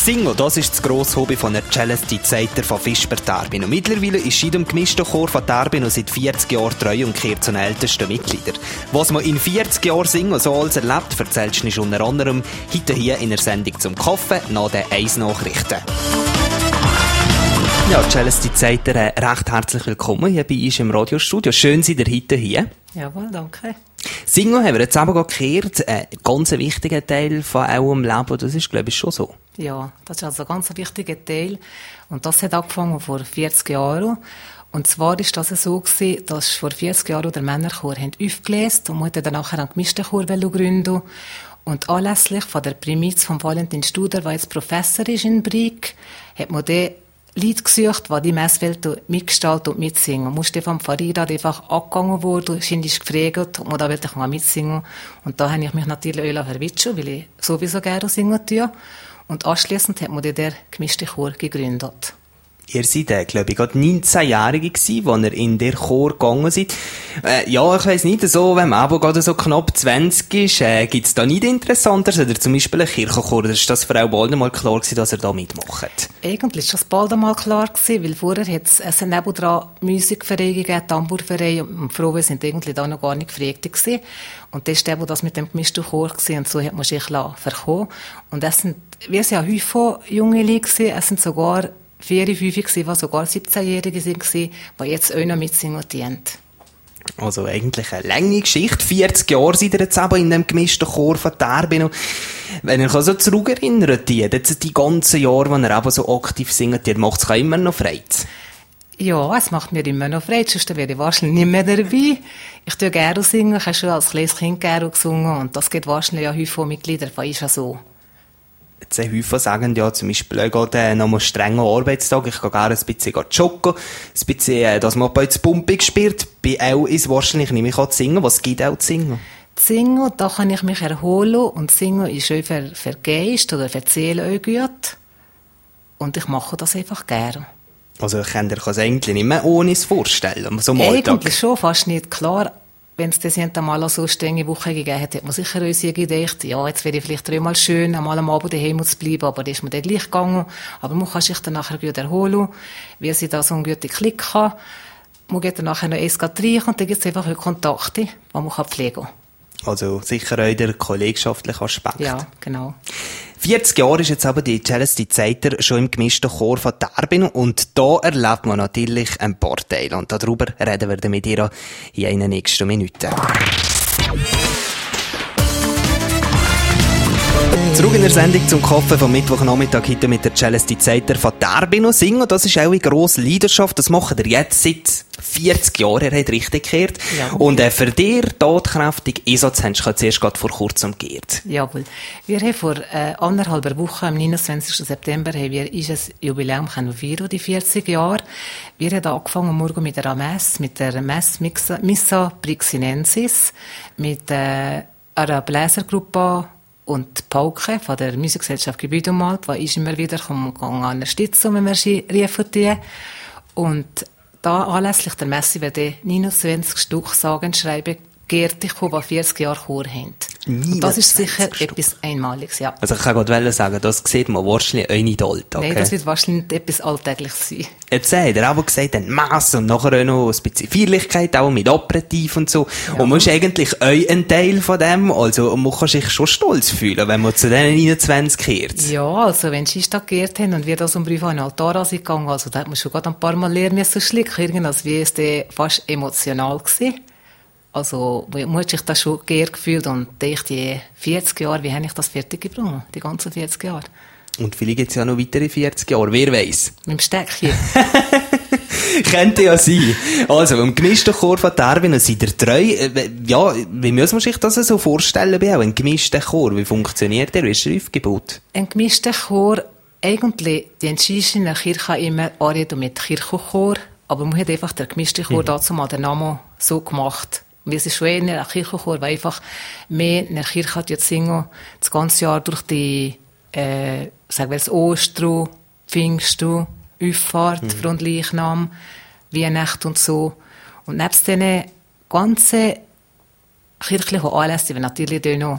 Singen, das ist das grosse Hobby von der Celeste Zeiter von Fischber Tarbino. Mittlerweile ist sie dem gemischten Chor von Tarbino seit 40 Jahren treu und gehört zu den ältesten Mitgliedern. Was man in 40 Jahren Singen so alles erlebt, erzählst du unter anderem heute hier in der Sendung zum Kaffee nach den 1-Nachrichten. Ja, Celeste Zeiter, recht herzlich willkommen hier bei uns im Radiostudio. Schön, seid ihr heute hier. Jawohl, danke. Singen haben wir jetzt aber gehört, ein ganz wichtiger Teil von eurem Leben, das ist, glaube ich, schon so. Ja, das ist also ein ganz wichtiger Teil. Und das hat angefangen vor 40 Jahren. Und zwar ist das so gewesen, dass vor 40 Jahren der Männerchor aufgelesen und man wollte dann nachher einen gemischten Chor gründen. Und anlässlich von der Primiz von Valentin Studer, der jetzt Professor ist in Brig, hat man den Lied gesucht, die die Messwelt mitgestalten und mitsingen. Und Stefan Farida einfach angegangen worden, ist gefragt, ob man da wirklich mal mitsingen. Und da habe ich mich natürlich auch verwitschen, weil ich sowieso gerne singen tue. Und anschliessend hat man der gemischte Chor gegründet. Ihr seid, glaube ich, gerade 19-Jährige gewesen, als ihr in der Chor gegangen seid. Ja, ich weiss nicht, so, wenn man aber gerade so knapp 20 ist, gibt's da nicht Interessanteres? Oder zum Beispiel ein Kirchenchor, oder ist das für auch bald mal klar gewesen, dass ihr da mitmacht? Eigentlich ist das bald einmal klar gewesen, weil vorher hat's nebendran Musikvereine gegeben, Tambourvereine, und Frauen sind irgendwie da noch gar nicht gefragt gewesen. Und das war das mit dem gemischten Chor gewesen, und so hat man sich verkommen. Und wir sind ja häufig junge Leute gewesen, es sind sogar 4, 5 gewesen, die sogar 17-Jährige waren, die jetzt auch noch mitsingen dienen. Also eigentlich eine lange Geschichte. 40 Jahre seid ihr jetzt eben in dem gemischten Chor von Tarbino. Wenn ihr euch so zurückerinnert, die ganzen Jahre, wo ihr eben so aktiv singt, macht es immer noch Freude? Ja, es macht mir immer noch Freude, sonst wäre ich wahrscheinlich nicht mehr dabei. Ich tue gerne singen, ich habe schon als kleines Kind gerne gesungen und das geht wahrscheinlich ja häufig Mitglieder von ist ja so. Jetzt häufig sagen ja zum Beispiel auch gerade noch mal strenger Arbeitstag, ich gehe gerne ein bisschen joggen, ein bisschen, dass man bei Pumping spielt. Bei auch ist wahrscheinlich nicht mehr singen. Was gibt auch zu singen? Singen, da kann ich mich erholen und singen ist auch für Geist oder für die Seele auch gut. Und ich mache das einfach gerne. Also ich kann dir das eigentlich nicht mehr ohne es vorstellen, so eigentlich schon, fast nicht. Klar, wenn es das einmal so strenge Woche gegeben hat, hat man sicher uns gedacht, ja, jetzt wäre vielleicht einmal schön, einmal am Abend daheim zu bleiben, aber das ist mir dann gleich gegangen. Aber man kann sich dann nachher gut erholen, wie sie da so einen guten Klick hat. Man geht dann nachher noch eins trinken und dann gibt es einfach Kontakte, die man pflegen kann. Also sicher auch der kollegschaftliche Aspekt. Ja, genau. 40 Jahre ist jetzt aber die Celeste Zeiter schon im gemischten Chor von Tarbino und da erlebt man natürlich ein paar Teile und darüber reden wir mit ihr hier in den nächsten Minuten. Zurück in der Sendung zum Kaffee vom Mittwochnachmittag heute mit der Celeste Zeiter von Tarbino singen. Das ist auch eine grosse Leidenschaft. Das macht ihr jetzt seit 40 Jahren. Er hat richtig gehört. Ja. Und für dich tatkräftig Einsatz hast du zuerst gerade vor kurzem gehört. Jawohl. Wir haben vor 1,5 Wochen, am 29. September, haben wir ein Jubiläum feiern, die 40 Jahre. Wir haben angefangen morgen mit der Messe, mit der Missa Brixinensis, mit einer Bläsergruppe und Pauke von der Musikgesellschaft Gebäude und Malb, die ist immer wieder unterstützen, wenn wir sie riefen. Und da anlässlich der Messe werden 29 Stück sagen, schreiben, Gärte, die 40 Jahre Chor haben. Und das ist sicher etwas Einmaliges, ja. Also ich kann gerade sagen, das sieht man wahrscheinlich auch nicht Alltag. Nein, das wird wahrscheinlich etwas Alltägliches sein. Jetzt hat er aber gesagt, ein Mass und nachher auch noch ein bisschen Feierlichkeit, auch mit Aperitif und so. Ja. Und man ist eigentlich auch ein Teil von dem, also man kann sich schon stolz fühlen, wenn man zu diesen 29 kehrt. Ja, also wenn sie da geehrt haben und wir da so einen Brief an den Altar gegangen, also da hat man schon gerade ein paar Mal lernen müssen schlicken, als wie es fast emotional gewesen. Also, man hat sich da schon geehrt gefühlt und dachte, die 40 Jahre, wie habe ich das fertig gebracht? Die ganzen 40 Jahre. Und vielleicht gibt es ja noch weitere 40 Jahre, wer weiss? Mit dem Steckchen. Könnte ja sein. Also, im gemischten Chor von Tarbino seid ihr treu. Ja, wie muss man sich das so vorstellen bei auch ein gemischter Chor? Wie funktioniert der? Wie ist der aufgebaut? Ein gemischter Chor, eigentlich, die Entscheidung in der Kirche immer Anrede mit Kirchenchor, aber man hat einfach der gemischte Chor dazu mal den Namen so gemacht. Wir sind schon in der Kirchenchor, weil einfach mehr in der Kirche jetzt singen, das ganze Jahr durch die, sagen wir das Ostern, Pfingsten, Auffahrt, Frontleichnam, Weihnachten und so. Und nebst diesen ganzen kirchlichen Anlässen, die natürlich noch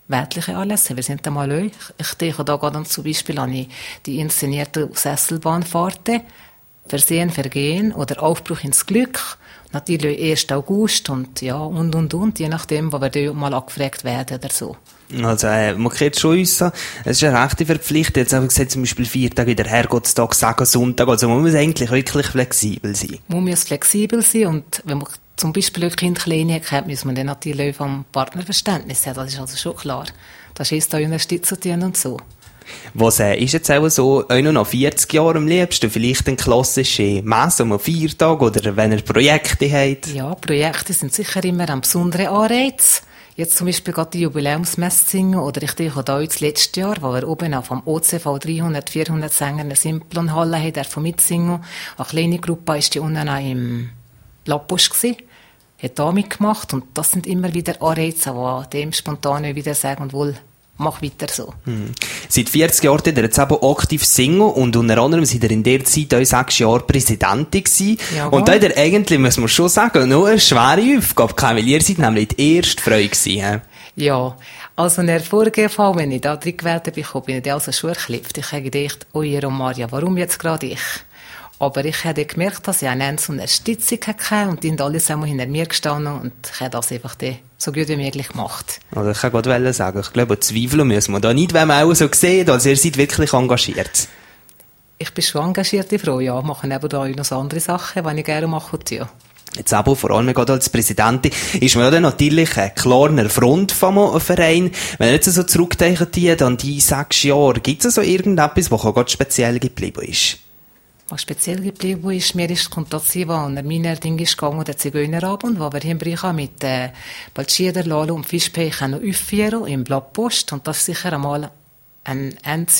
weltliche Anlässe. Wir sind einmal Leute. Ich denke da gerade zum Beispiel an die inszenierten Sesselbahnfahrten, Versehen, Vergehen oder Aufbruch ins Glück. Natürlich 1. August und je nachdem, wo wir da mal angefragt werden oder so. Also, man kann jetzt schon äussern, es ist eine rechte Verpflichtung. Jetzt haben wir gesagt, zum Beispiel 4 Tage wieder Herrgottstag, Sagen, Sonntag. Also, man muss eigentlich wirklich flexibel sein. Man muss flexibel sein und wenn man zum Beispiel ein Kind klein hat, muss man dann natürlich vom Partnerverständnis haben. Das ist also schon klar. Das ist da unterstützen und so. Was ist jetzt auch so, auch noch nach 40 Jahren am liebsten? Vielleicht eine klassische Messe um 4 Tage oder wenn ihr Projekte habt? Ja, Projekte sind sicher immer ein besonderer Anreiz. Jetzt zum Beispiel gerade die Jubiläumsmesse singen oder ich denke auch das letzte Jahr, wo wir oben auf dem OCV 300, 400 Sänger in der Simplonhalle haben, davon mitsingen. Eine kleine Gruppe war die unten auch im Blattbusch gsi, hat da mitgemacht und das sind immer wieder Anreize, die dem spontan wieder sagen und wohl, mach weiter so. Seit 40 Jahren seid ihr jetzt eben aktiv singen und unter anderem seid ihr in der Zeit auch 6 Jahre Präsidentin gewesen. Jawohl. Und da hat ihr eigentlich, muss man schon sagen, noch eine schwere Aufgabe gehabt, weil ihr seid nämlich die erste Frau gewesen. Ja, also in der vorigen Fall, wenn ich da drin gewählt habe, bin ich also schon erklippt. Ich habe gedacht, oh ihr Maria, warum jetzt gerade ich? Aber ich habe gemerkt, dass ich eine so eine Unterstützung hatte und die sind alle zusammen hinter mir gestanden und ich habe das einfach so gut wie möglich gemacht. Also ich kann gerade sagen, ich glaube, zweifeln müssen wir da nicht, wenn man auch so sieht, also ihr seid wirklich engagiert. Ich bin schon engagierte Frau, ja, mache aber da auch noch andere Sachen, die ich gerne mache. Ja. Jetzt aber vor allem gerade als Präsidentin ist man ja dann natürlich ein klarer Front vom Verein. Wenn ihr jetzt so zurückdenkt an die 6 Jahre, gibt es so irgendetwas, was gerade speziell geblieben ist? Was speziell geblieben ist, mir kommt dazu, wo unter meiner Ding ist gegangen, der Zigeunerabend, wo wir hier in Bricha mit Balschieder, Lalo und Fischpech noch aufführen im Blattpost. Und das ist sicher einmal ein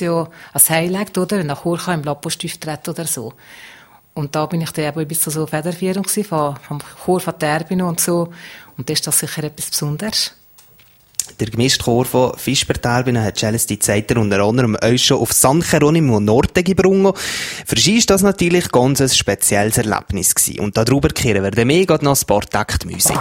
Highlight, oder? Nach Chur im Blattpost auftreten oder so. Und da bin ich dann eben ein bisschen so Federführung vom Chor von Terbino und so. Und das ist das sicher etwas Besonderes. Der gemischte Chor von Fischberg-Terbino hat Celestin Zeiter unter anderem euch schon auf San Geronimo Norte gebrungen. Für sie ist das natürlich ganz ein spezielles Erlebnis gewesen. Und darüber kehren wir dann mehr noch Sportact-Musik.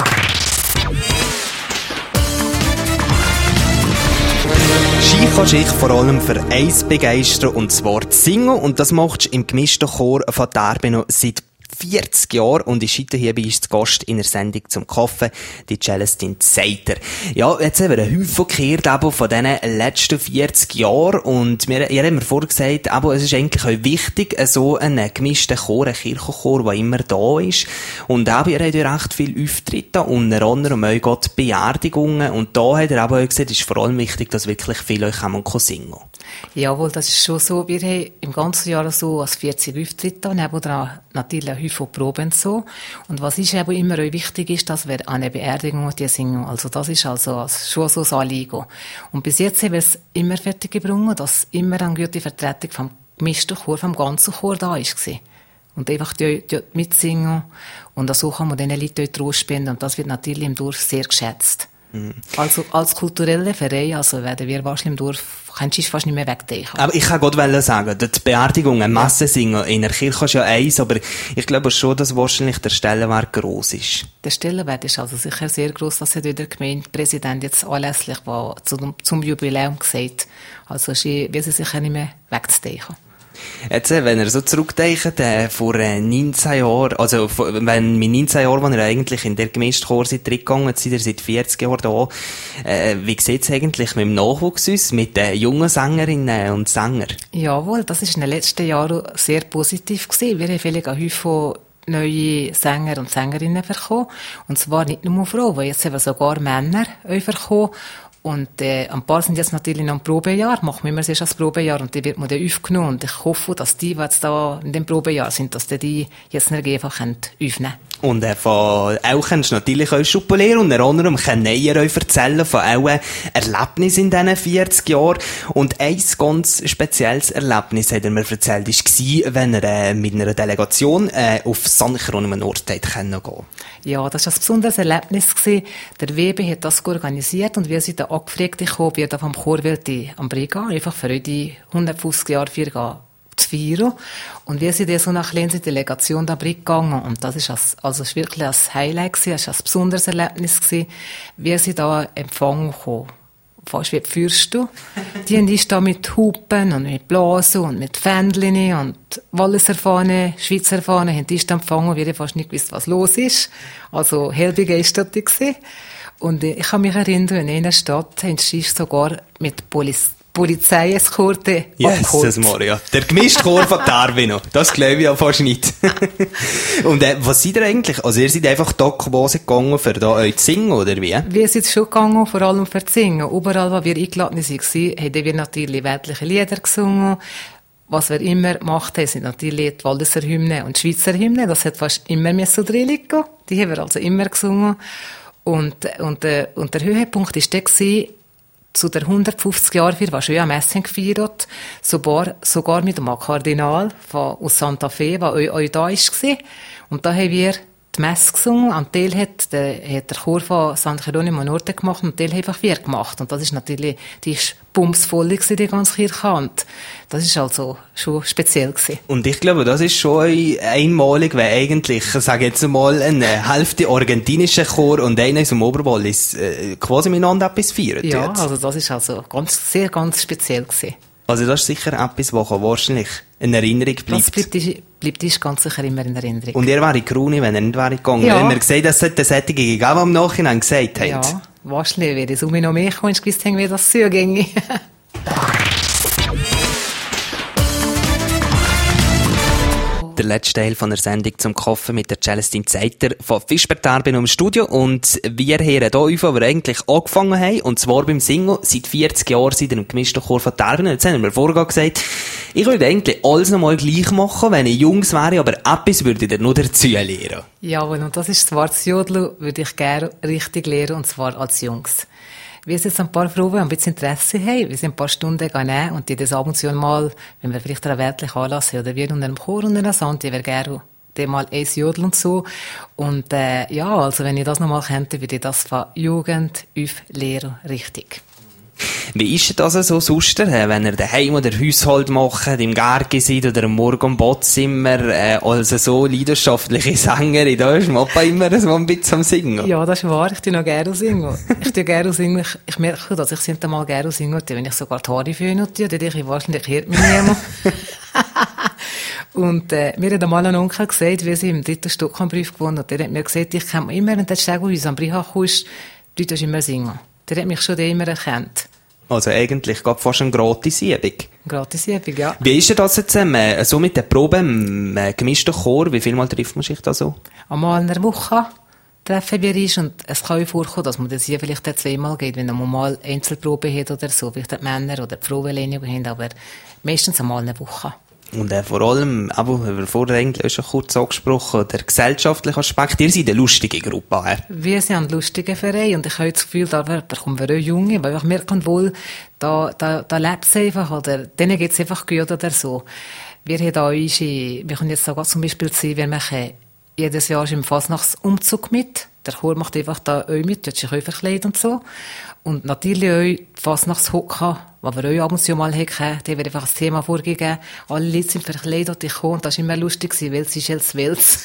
Ski kannst dich vor allem für eins begeistern, und zwar das Singen. Und das machst du im gemischten Chor von Terbino seit 40 Jahre und ist heute hier bei uns zu Gast in der Sendung zum Kaffee, die Celestin Zeiter. Ja, jetzt haben wir einen Haufen gehört von diesen letzten 40 Jahren und ihr habt mir vorher gesagt, es ist eigentlich auch wichtig, so einen gemischten Chor, einen Kirchenchor, der immer da ist. Und ihr habt ja recht viele Auftritte, unter anderem auch gerade Beerdigungen. Und da hat ihr auch gesagt, es ist vor allem wichtig, dass wirklich viele euch singen können. Jawohl, das ist schon so. Wir haben im ganzen Jahr so als 40 Auftritte, nebenan natürlich ein Haufen Proben so. Und was ist eben immer auch wichtig ist, dass wir an einer Beerdigung die singen. Also das ist also schon so das Anliegen. Und bis jetzt haben wir es immer fertig gebracht, dass immer eine gute Vertretung vom gemischten Chor, vom ganzen Chor da ist. Und einfach die mitsingen. Und so kann man diesen Leuten Trost spenden. Und das wird natürlich im Dorf sehr geschätzt. Also als kultureller Verein, also werden wir wahrscheinlich im Dorf, kannst du fast nicht mehr wegdenken. Aber ich kann gerade sagen, die Beerdigung, ein Massensingen in der Kirche ist ja eins, aber ich glaube schon, dass wahrscheinlich der Stellenwert gross ist. Der Stellenwert ist also sicher sehr gross, dass der Gemeindepräsident jetzt anlässlich zum Jubiläum gesagt. Also wir sind sicher nicht mehr wegzudenken. Jetzt, wenn ihr so zurückdenkt, vor 19 Jahren, also, wenn mit 19 Jahren, als ihr eigentlich in der gemischten Chor seid reingegangen seid, ihr seit 40 Jahren da, wie sieht's eigentlich mit dem Nachwuchs aus, mit den jungen Sängerinnen und Sängern? Jawohl, das ist in den letzten Jahren sehr positiv gewesen. Wir haben viele Häufen neue Sänger und Sängerinnen bekommen. Und zwar nicht nur Frauen, jetzt haben sogar Männer bekommen. Und ein paar sind jetzt natürlich noch im Probejahr, machen wir immer sehr als Probejahr und die wird man dann aufgenommen. Und ich hoffe, dass die jetzt da in dem Probejahr sind, dass die jetzt einfach aufnehmen können. Und von auch kannst du natürlich auch schuppulieren und unter anderem können ihr euch erzählen von euren Erlebnissen in diesen 40 Jahren. Und ein ganz spezielles Erlebnis, hat er mir erzählt, war, wenn er mit einer Delegation auf San Geronimo Norte gehen konnte. Ja, das war ein besonderes Erlebnis gewesen. Der WB hat das organisiert und wir sind da angefragt gekommen, wir da vom Chorwelt am Briga, einfach für die 150 Jahre zu feiern. Und wir sind so nach kleiner Delegation da gegangen und das ist ist wirklich ein Highlight gewesen, das ist ein besonderes Erlebnis gewesen. Wir sind da empfangen gekommen fast wie die Fürsten. Die haben uns da mit Hupen und mit Blasen und mit Fähnchen und Walliser Fahne, Schweizer Fahne, haben uns dann empfangen, wir haben fast nicht gewusst, was los ist. Also, hell begeistert gewesen. Und ich kann mich erinnern, in einer Stadt haben sie sogar mit Polizeieskorte Jesus Maria. Der gemischte Chor von Tarbino. Das glaube ich ja fast nicht. Und was seid ihr eigentlich? Also ihr seid einfach da quasi gegangen, für da euch zu singen, oder wie? Wir sind schon gegangen, vor allem für zu singen. Überall, wo wir eingeladen waren, haben wir natürlich weltliche Lieder gesungen. Was wir immer gemacht haben, sind natürlich die Walliser Hymne und die Schweizer Hymne. Das hat fast immer so drin liegen. Die haben wir also immer gesungen. Und der Höhepunkt war der, zu der 150-Jahr-Feier, was schon am Messing gefeiert, sogar mit dem Kardinal aus Santa Fe, der euch da war. Und da haben wir die Messe gesungen. Ein Teil hat der Chor von San Geronimo Norte gemacht und ein Teil einfach wir gemacht. Und das ist natürlich, die ist bumsvoll gewesen, die ganze Kirche. Und das ist also schon speziell gewesen. Und ich glaube, das ist schon einmalig, weil eigentlich, ich sage jetzt mal, eine Hälfte argentinischer Chor und einer aus dem Oberwallis quasi miteinander etwas feiern. Ja, also das ist also ganz speziell gewesen. Also das ist sicher etwas, was wahrscheinlich in Erinnerung bleibt. Das bleibt uns ganz sicher immer in Erinnerung. Und ihr wäre Krone, wenn ihr nicht wäre gegangen. Ja. Wenn ihr gesehen, dass es solche gegeben am Nachhinein gesagt habt. Ja, wahrscheinlich wäre es um mich noch mehr gekommen, ich gewusst haben, wie das so ginge. Der letzte Teil von der Sendung zum Koffen mit der Celestine Zeiter von Fischbertarbino im Studio. Und wir hören hier auf, wo wir eigentlich angefangen haben. Und zwar beim Singen. Seit 40 Jahren seid ihr im gemischten Chor von Tarbino. Jetzt haben wir vorher gesagt, ich würde eigentlich alles nochmal gleich machen, wenn ich Jungs wäre, aber etwas würde ich dir nur dazu lernen. Jawohl, und das ist das Jodeln, würde ich gerne richtig lernen, und zwar als Jungs. Wir sind jetzt ein paar Frauen, die ein bisschen Interesse haben. Wir sind ein paar Stunden nehmen und die das ab und zu mal, wenn wir vielleicht einen weltlichen Anlass haben, oder wir unter einem Chor unter einer Sand, die wäre gerne mal eins jodeln und so. Und ja, also wenn ich das nochmal könnte, würde ich das von Jugend auf lernen, richtig. Wie ist das so sonst, wenn ihr daheim oder Haushalt macht, im Garten seid oder am Morgen am Badzimmer, also so leidenschaftliche Sängerin, da ist Papa immer so ein bisschen am Singen? Ja, das ist wahr, ich tue noch gerne singen. Ich merke, dass ich es mal gerne singen, wenn ich sogar die Haare föhne, dann denke ich, wahrscheinlich hört mich niemand. Und mir hat einmal ein Onkel gesagt, wie sie im 3. Stock am Brief gewohnt hat, der hat mir gesagt, ich kann immer, wenn der Stegenhaus am Brief kommst, du tust immer singen. Der hat mich schon immer erkannt. Also eigentlich gab fast eine Gratis-Übung. Gratis-Übung, ja. Wie ist das jetzt so mit den Proben im gemischten Chor? Wie viel Mal trifft man sich da so? Einmal in der Woche treffen wir uns und es kann auch vorkommen, dass man das hier vielleicht zweimal geht, wenn man mal Einzelprobe hat oder so, vielleicht die Männer oder die Frauen haben, aber meistens einmal in der Woche. Und vor allem, aber wir vorher eigentlich schon kurz angesprochen, der gesellschaftliche Aspekt. Ihr seid eine lustige Gruppe. Wir sind ein lustiger Verein und ich habe das Gefühl, da kommen wir auch Junge, weil ich merke wohl, da lebt es einfach, oder denen geht es einfach gut oder so. Wir haben da wir können jetzt sogar zum Beispiel sehen, wir machen jedes Jahr im Fasnachtsumzug mit. Der Chor macht einfach da auch mit, tut sich auch verkleidet und so. Und natürlich auch die Fasnachtshocker, die wir auch ab und zu mal hatten, die wird einfach das Thema vorgegeben. Alle Leute sind verkleidet, ich komme, und das war immer lustig, Wels ist als Wels.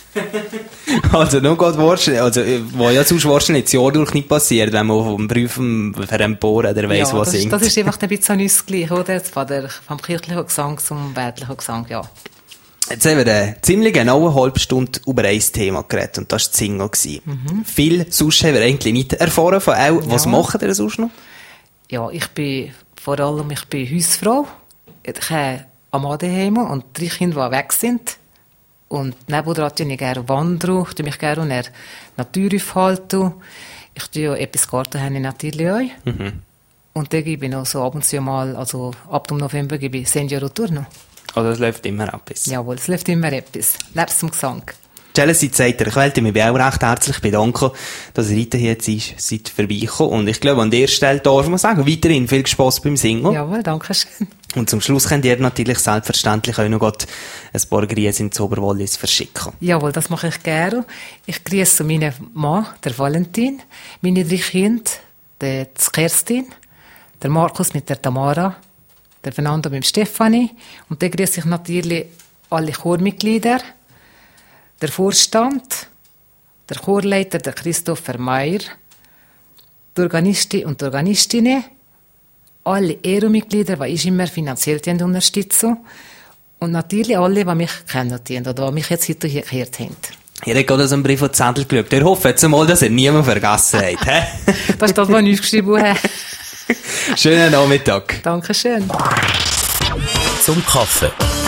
Also, noch gerade wahrscheinlich, also, was ja sonst wahrscheinlich das Jahr durch nicht passiert, wenn man vom Prüfen veremporen oder weiss, was singt. Das ist einfach ein bisschen ausgleich, oder? Vom kirchlichen Gesang zum weltlichen Gesang, ja. Jetzt haben wir ziemlich genau eine halbe Stunde über ein Thema geredet, und das war das Singen. Viel sonst haben wir eigentlich nicht erfahren von auch. Was macht ihr sonst noch? Ja, ich bin Hausfrau. Ich habe einen Mann daheim und 3 Kinder, die weg sind. Und nebenan tue ich gerne wandern, ich tue mich gerne in der Natur aufhalten. Ich tue ja etwas Garten haben natürlich auch. Und dann gebe ich noch so ab und zu mal, also ab dem November gebe ich Senior Turno. Also es läuft immer etwas. Jawohl, es läuft immer etwas. Nebst dem Gesang. Celestine Zeiter, ich wollte mich auch recht herzlich bedanken, dass ihr heute hier seid vorbeigekommen. Und ich glaube, an der Stelle darf man sagen, weiterhin viel Spass beim Singen. Jawohl, danke schön. Und zum Schluss könnt ihr natürlich selbstverständlich auch noch ein paar Grüße ins Oberwallis verschicken. Jawohl, das mache ich gerne. Ich grüße meinen Mann, der Valentin, meine 3 Kinder, die Kerstin, der Markus mit der Tamara, der Fernando mit dem Stefanie. Und dann grüße ich natürlich alle Chormitglieder, der Vorstand, der Chorleiter, der Christopher Meyer, die Organisten und die Organistinnen, alle ERO-Mitglieder, die ich immer finanziell unterstützen. Und natürlich alle, die mich kennen oder die mich jetzt heute hier gehört haben. Ihr habt gerade so einen Brief von Zettel geschaut. Ich hoffe jetzt mal, dass ihr niemand vergessen habt. Das ist das, was ich aufgeschrieben habe. Schönen Nachmittag. Dankeschön. Zum Kaffee.